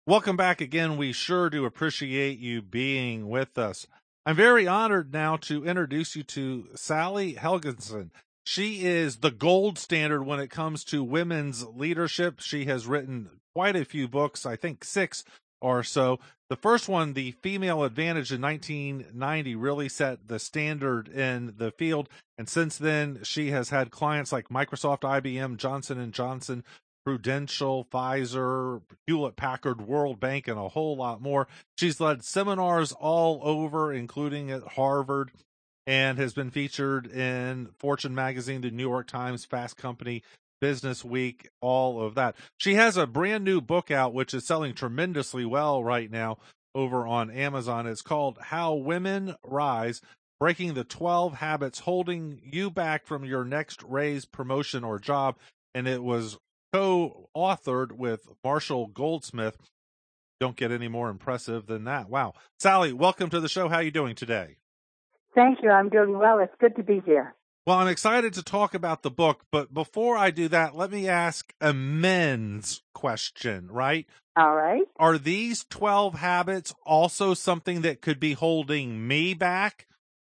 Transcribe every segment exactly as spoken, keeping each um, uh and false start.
Welcome back again. We sure do appreciate you being with us. I'm very honored now to introduce you to Sally Helgesen. She is the gold standard when it comes to women's leadership. She has written quite a few books, I think six or so. The first one, The Female Advantage in nineteen ninety, really set the standard in the field. And since then, she has had clients like Microsoft, I B M, Johnson and Johnson, Prudential, Pfizer, Hewlett-Packard, World Bank, and a whole lot more. She's led seminars all over, including at Harvard, and has been featured in Fortune magazine, the New York Times, Fast Company, Business Week, all of that. She has a brand new book out, which is selling tremendously well right now over on Amazon. It's called How Women Rise, Breaking the twelve Habits Holding You Back from Your Next Raise, Promotion, or Job. And it was co-authored with Marshall Goldsmith. Don't get any more impressive than that. Wow. Sally, welcome to the show. How are you doing today? Thank you. I'm doing well. It's good to be here. Well, I'm excited to talk about the book, but before I do that, let me ask a men's question, right? All right. Are these twelve habits also something that could be holding me back?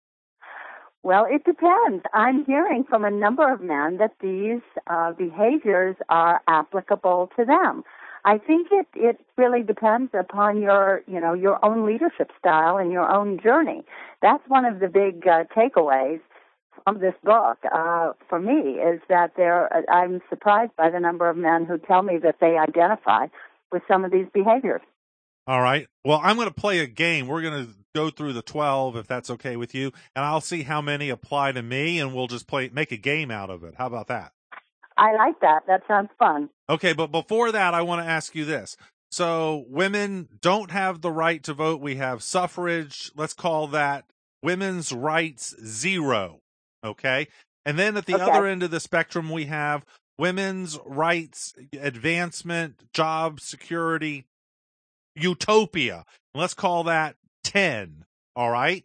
Well, it depends. I'm hearing from a number of men that these uh, behaviors are applicable to them. I think it, it really depends upon your, you know, your own leadership style and your own journey. That's one of the big uh, takeaways from this book uh, for me is that there. I'm surprised by the number of men who tell me that they identify with some of these behaviors. All right. Well, I'm going to play a game. We're going to go through the twelve, if that's okay with you, and I'll see how many apply to me, and we'll just play, make a game out of it. How about that? I like that. That sounds fun. Okay, but before that, I want to ask you this. So women don't have the right to vote. We have suffrage. Let's call that women's rights zero. Okay. And then at the okay. other end of the spectrum, we have women's rights advancement, job security, utopia. Let's call that ten. All right.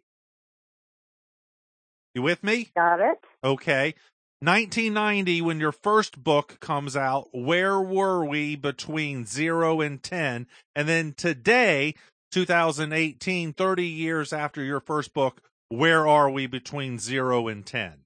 You with me? Got it. Okay. nineteen ninety, when your first book comes out, where were we between zero and ten? And then today, two thousand eighteen, thirty years after your first book, where are we between zero and ten?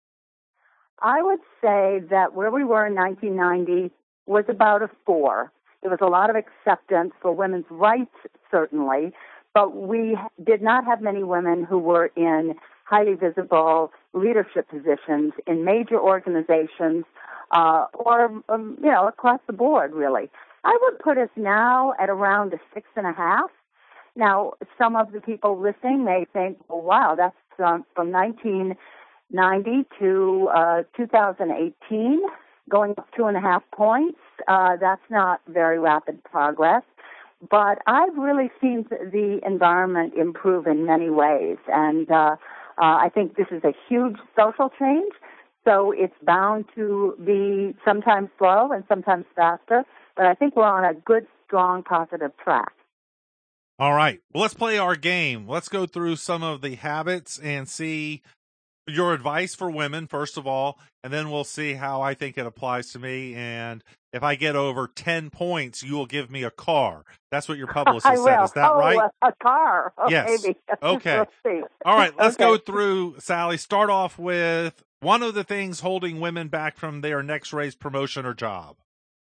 I would say that where we were in nineteen ninety was about a four. There was a lot of acceptance for women's rights, certainly, but we did not have many women who were in highly visible leadership positions in major organizations uh, or, um, you know, across the board, really. I would put us now at around a six and a half. Now, some of the people listening may think, well, wow, that's um, from nineteen ninety to uh, two thousand eighteen, going up two and a half points. Uh, that's not very rapid progress. But I've really seen the environment improve in many ways. And uh, uh, I think this is a huge social change. So it's bound to be sometimes slow and sometimes faster. But I think we're on a good, strong, positive track. All right. Well, let's play our game. Let's go through some of the habits and see your advice for women, first of all, and then we'll see how I think it applies to me. And if I get over ten points, you will give me a car. That's what your publicist I will. said. Is that oh, right? A, a car. Oh, yes. Maybe. Okay. Let's see. All right. Let's okay. go through, Sally. Start off with one of the things holding women back from their next raise, promotion, or job.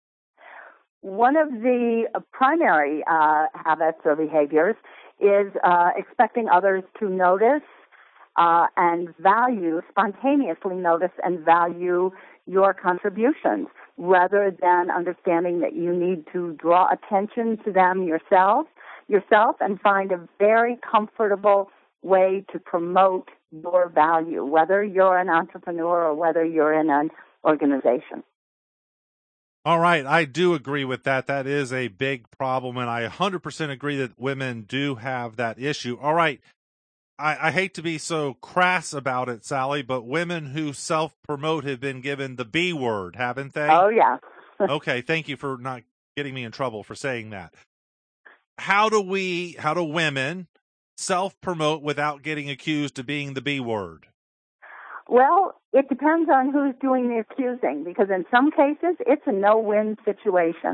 One of the primary uh, habits or behaviors is uh, expecting others to notice uh, and value, spontaneously notice and value your contributions, rather than understanding that you need to draw attention to them yourself, yourself and find a very comfortable way to promote your value, whether you're an entrepreneur or whether you're in an organization. All right. I do agree with that. That is a big problem, and I one hundred percent agree that women do have that issue. All right. I, I hate to be so crass about it, Sally, but women who self-promote have been given the B word, haven't they? Oh, yeah. Okay. Thank you for not getting me in trouble for saying that. How do we, how do women self-promote without getting accused of being the B word? Well, it depends on who's doing the accusing, because in some cases, it's a no-win situation.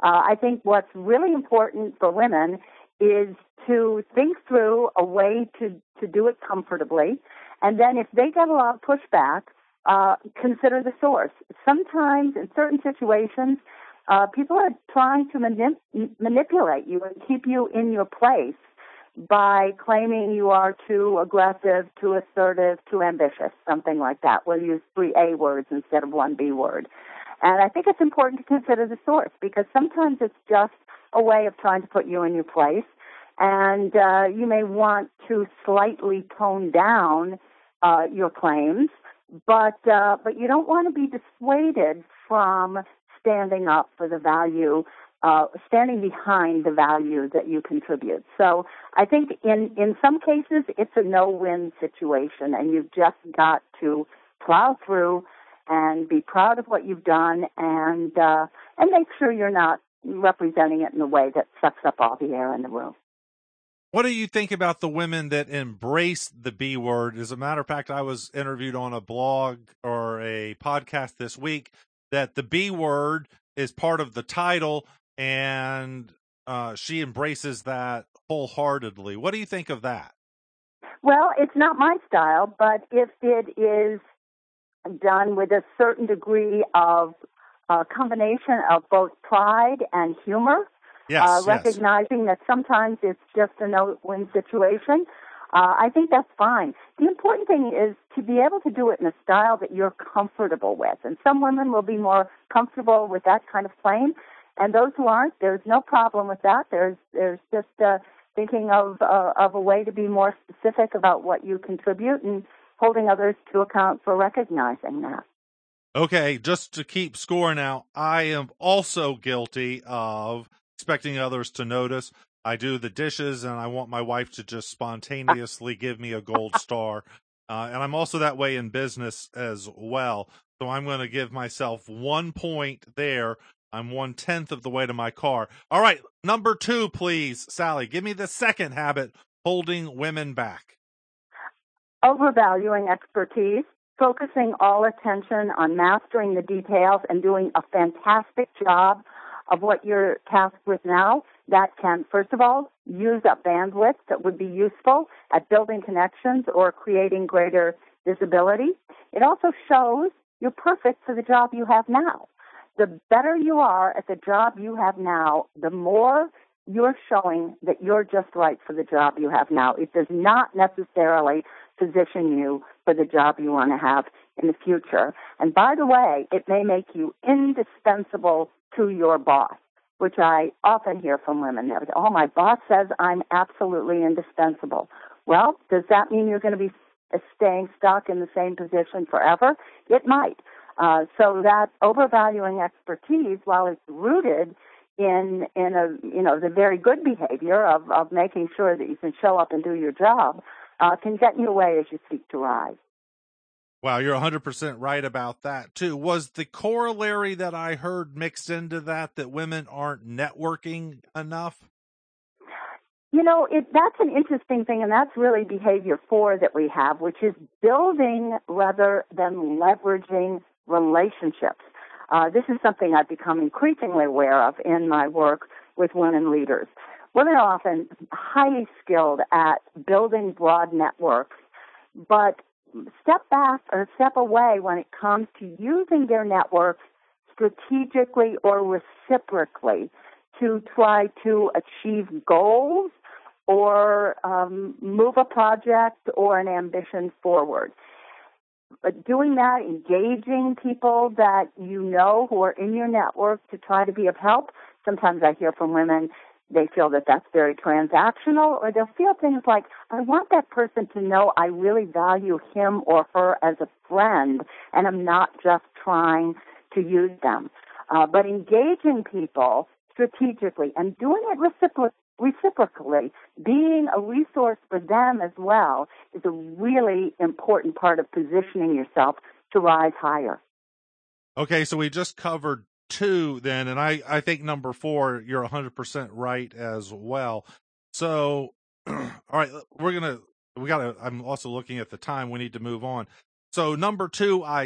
Uh, I think what's really important for women is to think through a way to, to do it comfortably. And then if they get a lot of pushback, uh, consider the source. Sometimes in certain situations, uh, people are trying to manip- manipulate you and keep you in your place by claiming you are too aggressive, too assertive, too ambitious, something like that. We'll use three A words instead of one B word. And I think it's important to consider the source because sometimes it's just a way of trying to put you in your place. And uh, you may want to slightly tone down uh, your claims, but uh, but you don't want to be dissuaded from standing up for the value, uh, standing behind the value that you contribute. So I think in, in some cases it's a no-win situation, and you've just got to plow through and be proud of what you've done and uh, and make sure you're not representing it in a way that sucks up all the air in the room. What do you think about the women that embrace the B word? As a matter of fact, I was interviewed on a blog or a podcast this week that the B word is part of the title, and uh, she embraces that wholeheartedly. What do you think of that? Well, it's not my style, but if it is done with a certain degree of uh, combination of both pride and humor, Yes, uh, yes. recognizing that sometimes it's just a no-win situation, uh, I think that's fine. The important thing is to be able to do it in a style that you're comfortable with. And some women will be more comfortable with that kind of claim, and those who aren't, there's no problem with that. There's there's just uh, thinking of uh, of a way to be more specific about what you contribute and holding others to account for recognizing that. Okay, just to keep score now, I am also guilty of expecting others to notice. I do the dishes, and I want my wife to just spontaneously give me a gold star. Uh, and I'm also that way in business as well. So I'm going to give myself one point there. I'm one-tenth of the way to my car. All right, number two, please, Sally. Give me the second habit, holding women back. Overvaluing expertise, focusing all attention on mastering the details and doing a fantastic job of what you're tasked with now, that can, first of all, use up bandwidth that would be useful at building connections or creating greater visibility. It also shows you're perfect for the job you have now. The better you are at the job you have now, the more you're showing that you're just right for the job you have now. It does not necessarily position you for the job you want to have in the future. And by the way, it may make you indispensable to your boss, which I often hear from women. They go, oh, my boss says I'm absolutely indispensable. Well, does that mean you're going to be staying stuck in the same position forever? It might. Uh, so that overvaluing expertise, while it's rooted in in a you know the very good behavior of, of making sure that you can show up and do your job, uh, can get in your way as you seek to rise. Wow, you're one hundred percent right about that, too. Was the corollary that I heard mixed into that that women aren't networking enough? You know, it, that's an interesting thing, and that's really behavior four that we have, which is building rather than leveraging relationships. Uh, this is something I've become increasingly aware of in my work with women leaders. Women are often highly skilled at building broad networks, but step back or step away when it comes to using their networks strategically or reciprocally to try to achieve goals or um, move a project or an ambition forward. But doing that, engaging people that you know who are in your network to try to be of help, sometimes I hear from women, they feel that that's very transactional, or they'll feel things like, I want that person to know I really value him or her as a friend, and I'm not just trying to use them. Uh, but engaging people strategically and doing it recipro- reciprocally, being a resource for them as well, is a really important part of positioning yourself to rise higher. Okay, so we just covered two then, and I, I think number four, you're one hundred percent right as well. So, all right, we're going to, we got to, I'm also looking at the time. We need to move on. So number two, I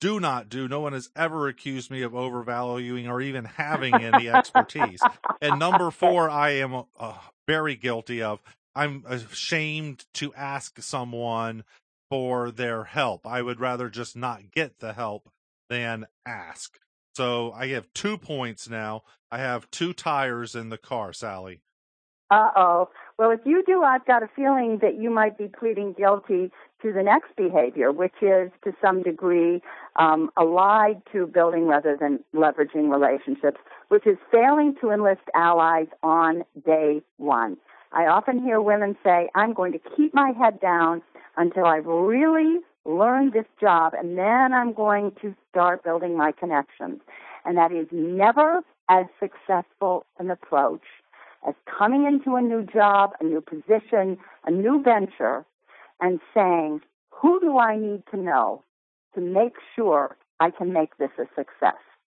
do not do. No one has ever accused me of overvaluing or even having any expertise. And number four, I am uh, very guilty of. I'm ashamed to ask someone for their help. I would rather just not get the help than ask. So I have two points now. I have two tires in the car, Sally. Uh-oh. Well, if you do, I've got a feeling that you might be pleading guilty to the next behavior, which is to some degree um, allied to building rather than leveraging relationships, which is failing to enlist allies on day one. I often hear women say, I'm going to keep my head down until I've really learned this job, and then I'm going to start building my connections. And that is never as successful an approach as coming into a new job, a new position, a new venture, and saying, who do I need to know to make sure I can make this a success?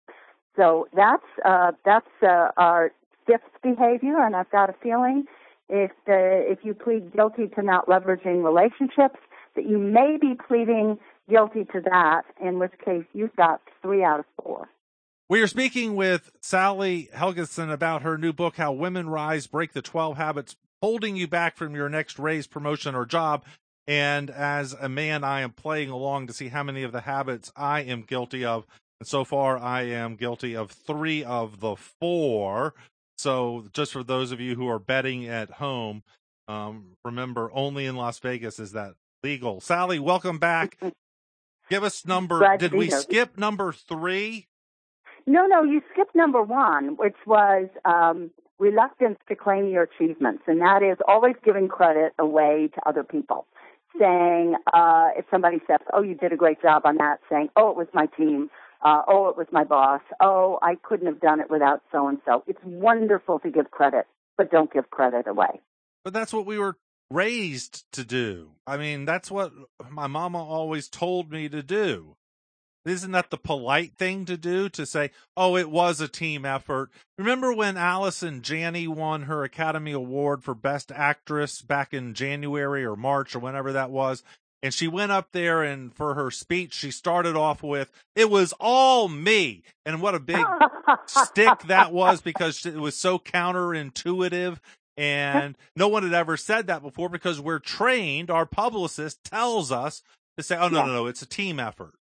So that's uh, that's uh, our fifth behavior, and I've got a feeling if uh, if you plead guilty to not leveraging relationships, that you may be pleading guilty to that, in which case you've got three out of four. We are speaking with Sally Helgesen about her new book, How Women Rise, Break the twelve Habits Holding You Back from Your Next Raise, Promotion, or Job. And as a man, I am playing along to see how many of the habits I am guilty of. And so far, I am guilty of three of the four. So just for those of you who are betting at home, um, remember, only in Las Vegas is that legal. Sally, welcome back. Give us number, Glad did we here. skip number three? No, no, you skipped number one, which was um, reluctance to claim your achievements. And that is always giving credit away to other people. Saying, uh, if somebody says, oh, you did a great job on that, saying, oh, it was my team. Uh, oh, it was my boss. Oh, I couldn't have done it without so-and-so. It's wonderful to give credit, but don't give credit away. But that's what we were raised to do. I mean, that's what my mama always told me to do. Isn't that the polite thing to do, to say, oh, it was a team effort? Remember when Allison Janney won her Academy Award for Best Actress back in January or March or whenever that was? And she went up there, and for her speech, she started off with, it was all me. And what a big stick that was, because it was so counterintuitive. And no one had ever said that before, because we're trained, our publicist tells us to say, oh, no, yeah. no, no, it's a team effort.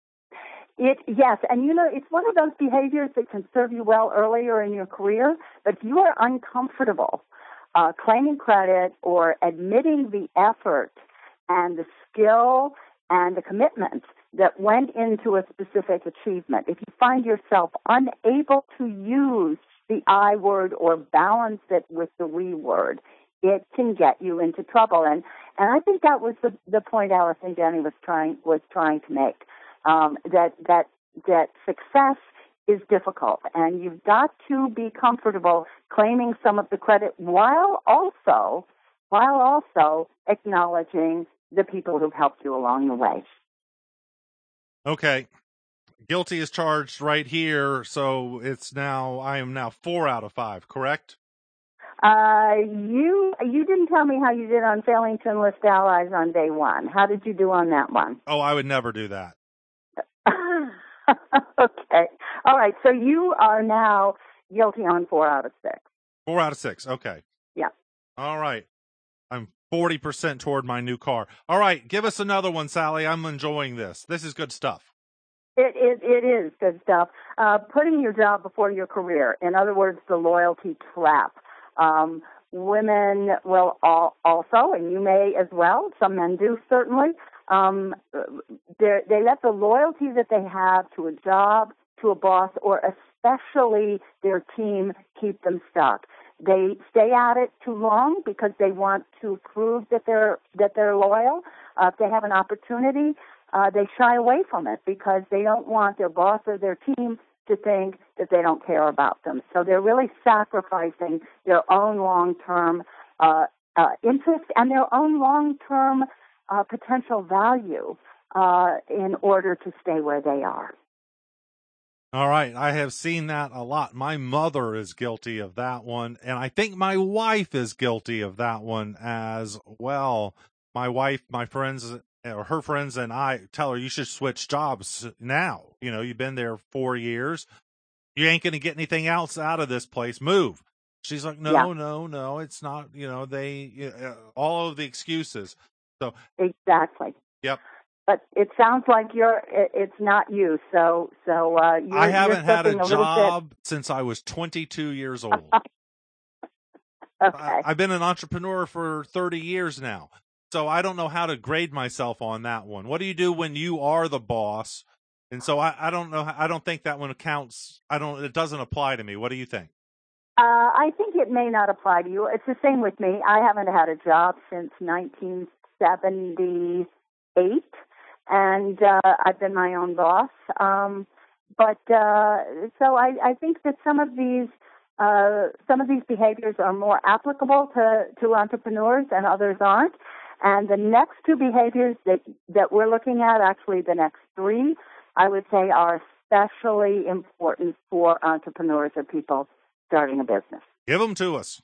It, yes, and you know, it's one of those behaviors that can serve you well earlier in your career, but if you are uncomfortable uh, claiming credit or admitting the effort and the skill and the commitment that went into a specific achievement, if you find yourself unable to use the I word or balance it with the we word, it can get you into trouble. And and I think that was the, the point Allison Janney was trying was trying to make. Um, that that that success is difficult, and you've got to be comfortable claiming some of the credit while also while also acknowledging the people who've helped you along the way. Okay, guilty is charged right here, so it's now I am now four out of five. Correct? Uh, you you didn't tell me how you did on failing to enlist allies on day one. How did you do on that one? Oh, I would never do that. Okay. All right. So you are now guilty on four out of six. Four out of six. Okay. Yeah. All right. I'm forty percent toward my new car. All right. Give us another one, Sally. I'm enjoying this. This is good stuff. It it, it is good stuff. Uh, putting your job before your career. In other words, the loyalty trap. Um, women will all, also, and you may as well, some men do certainly, Um, they let the loyalty that they have to a job, to a boss, or especially their team keep them stuck. They stay at it too long because they want to prove that they're that they're loyal. Uh, if they have an opportunity, uh, they shy away from it because they don't want their boss or their team to think that they don't care about them. So they're really sacrificing their own long-term uh, uh, interest and their own long-term Uh, potential value uh, in order to stay where they are. All right. I have seen that a lot. My mother is guilty of that one, and I think my wife is guilty of that one as well. My wife, my friends or her friends and I tell her, you should switch jobs now. You know, you've been there four years. You ain't going to get anything else out of this place. Move. She's like, no, Yeah. no, no, it's not, you know, they, uh, all of the excuses. So exactly. Yep. But it sounds like you're, it, it's not you. So, so, uh, you're, I haven't you're had a, a job bit... since I was twenty-two years old. Okay. I, I've been an entrepreneur for thirty years now. So I don't know how to grade myself on that one. What do you do when you are the boss? And so I, I don't know. I don't think that one counts. I don't, it doesn't apply to me. What do you think? Uh, I think it may not apply to you. It's the same with me. I haven't had a job since nineteen seventy-eight, and uh, I've been my own boss. Um, but uh, so I, I think that some of these uh, some of these behaviors are more applicable to, to entrepreneurs, and others aren't. And the next two behaviors that that we're looking at, actually the next three, I would say are especially important for entrepreneurs or people starting a business. Give them to us.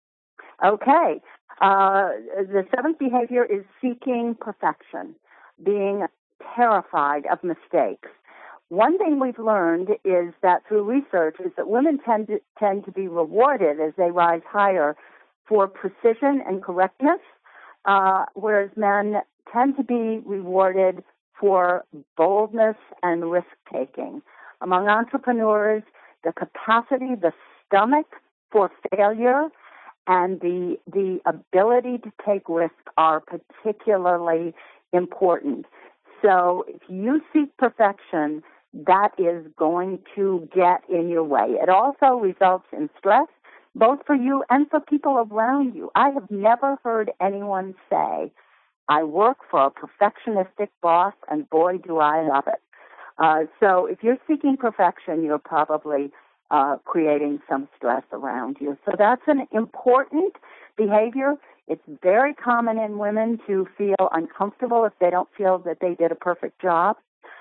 Okay. Uh, the seventh behavior is seeking perfection, being terrified of mistakes. One thing we've learned is that through research is that women tend to, tend to be rewarded as they rise higher for precision and correctness, uh, whereas men tend to be rewarded for boldness and risk-taking. Among entrepreneurs, the capacity, the stomach for failure, and the the ability to take risk are particularly important. So if you seek perfection, that is going to get in your way. It also results in stress, both for you and for people around you. I have never heard anyone say, I work for a perfectionistic boss, and boy, do I love it. Uh, so if you're seeking perfection, you're probably uh, creating some stress around you. So that's an important behavior. It's very common in women to feel uncomfortable if they don't feel that they did a perfect job.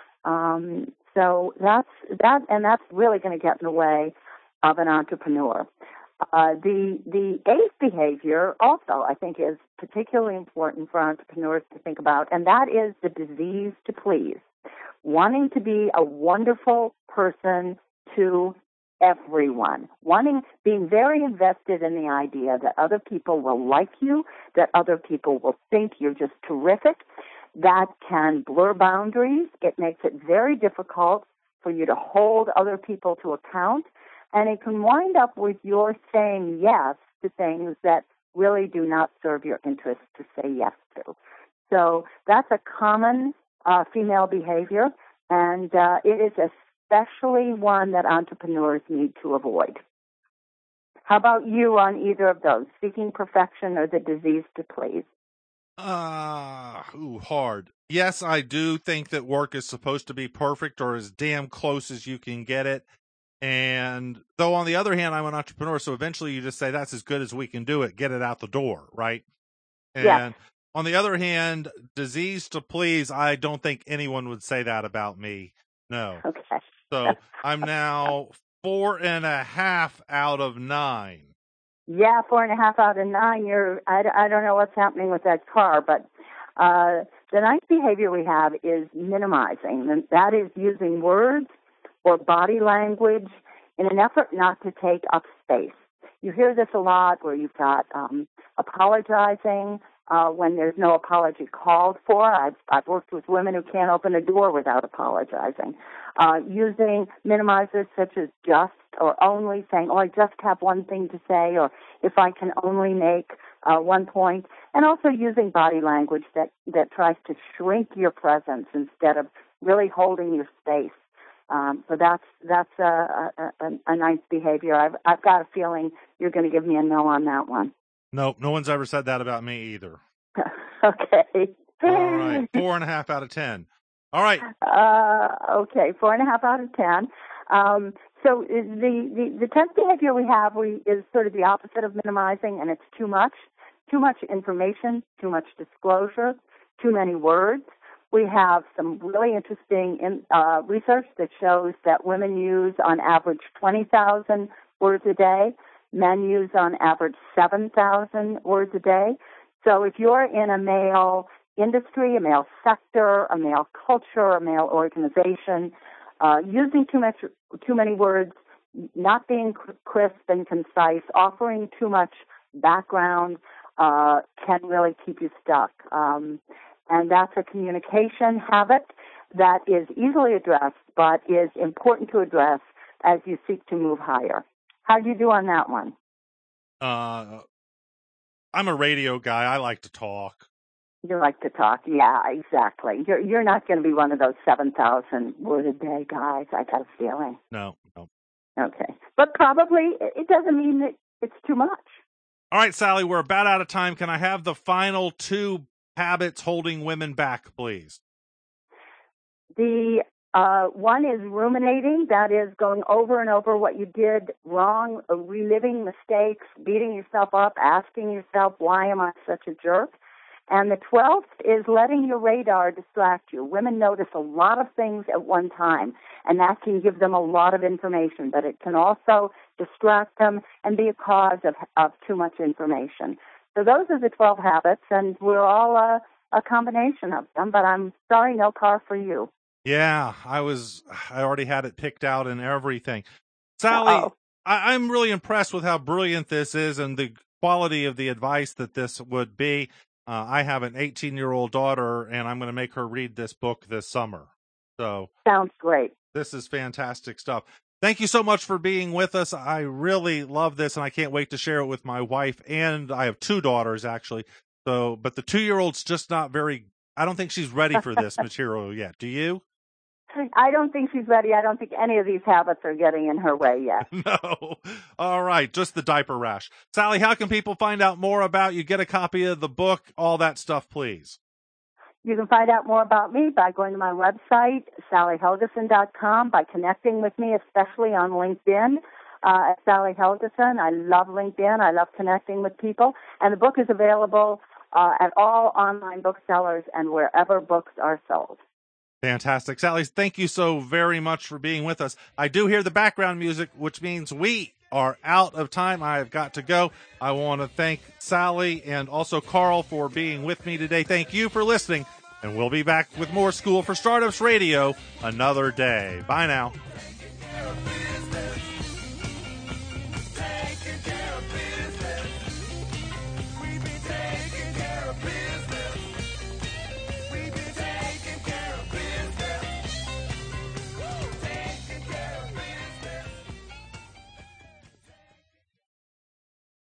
Um, so that's that, and that's really going to get in the way of an entrepreneur. Uh, the the eighth behavior also, I think, is particularly important for entrepreneurs to think about, and that is the disease to please. Wanting to be a wonderful person to everyone. Wanting, being very invested in the idea that other people will like you, that other people will think you're just terrific. That can blur boundaries. It makes it very difficult for you to hold other people to account. And it can wind up with your saying yes to things that really do not serve your interest to say yes to. So that's a common uh, female behavior, and uh, it is especially one that entrepreneurs need to avoid. How about you on either of those, seeking perfection or the disease to please? Ah, uh, ooh, hard. Yes, I do think that work is supposed to be perfect or as damn close as you can get it. And though on the other hand, I'm an entrepreneur, so eventually you just say that's as good as we can do it, get it out the door, right? And yeah. On the other hand, disease to please, I don't think anyone would say that about me. No. Okay. So I'm now four and a half out of nine. Yeah, four and a half out of nine. You're, I, I don't know what's happening with that car, but uh, the ninth behavior we have is minimizing, and that is using words or body language in an effort not to take up space. You hear this a lot where you've got um, apologizing uh, when there's no apology called for. I've, I've worked with women who can't open a door without apologizing. Uh, using minimizers such as just or only, saying, oh, I just have one thing to say, or if I can only make uh, one point, and also using body language that, that tries to shrink your presence instead of really holding your space. Um, so that's that's a, a, a, a nice behavior. I've I've got a feeling you're going to give me a no on that one. Nope, no one's ever said that about me either. Okay. All right, four and a half out of ten. All right. Uh, okay, four and a half out of ten. Um, so the, the the tenth behavior we have we is sort of the opposite of minimizing, and it's too much, too much information, too much disclosure, too many words. We have some really interesting in, uh, research that shows that women use on average twenty thousand words a day. Men use on average seven thousand words a day. So if you're in a male industry, a male sector, a male culture, a male organization. Uh, using too much, too many words, not being crisp and concise, offering too much background uh, can really keep you stuck. Um, and that's a communication habit that is easily addressed, but is important to address as you seek to move higher. How do you do on that one? Uh, I'm a radio guy. I like to talk. You like to talk, yeah, exactly. You're you're not going to be one of those seven thousand word a day guys. I got a feeling. No, no. Okay, but probably it doesn't mean that it's too much. All right, Sally, we're about out of time. Can I have the final two habits holding women back, please? The uh, one is ruminating. That is going over and over what you did wrong, uh, reliving mistakes, beating yourself up, asking yourself, "Why am I such a jerk?" And the twelfth is letting your radar distract you. Women notice a lot of things at one time, and that can give them a lot of information, but it can also distract them and be a cause of, of too much information. So those are the twelve habits, and we're all a, a combination of them, but I'm sorry, no car for you. Yeah, I was, I already had it picked out and everything. Sally, I, I'm really impressed with how brilliant this is and the quality of the advice that this would be. Uh, I have an eighteen-year-old daughter, and I'm going to make her read this book this summer. So sounds great. This is fantastic stuff. Thank you so much for being with us. I really love this, and I can't wait to share it with my wife. And I have two daughters, actually. So, but the two-year-old's just not very. I don't think she's ready for this material yet. Do you? I don't think she's ready. I don't think any of these habits are getting in her way yet. No. All right. Just the diaper rash. Sally, how can people find out more about you, get a copy of the book, all that stuff, please? You can find out more about me by going to my website, sally helgeson dot com, by connecting with me, especially on LinkedIn, uh, at Sally Helgeson. I love LinkedIn. I love connecting with people. And the book is available uh, at all online booksellers and wherever books are sold. Fantastic. Sally, thank you so very much for being with us. I do hear the background music, which means we are out of time. I've got to go. I want to thank Sally and also Carl for being with me today. Thank you for listening, and we'll be back with more School for Startups Radio another day. Bye now.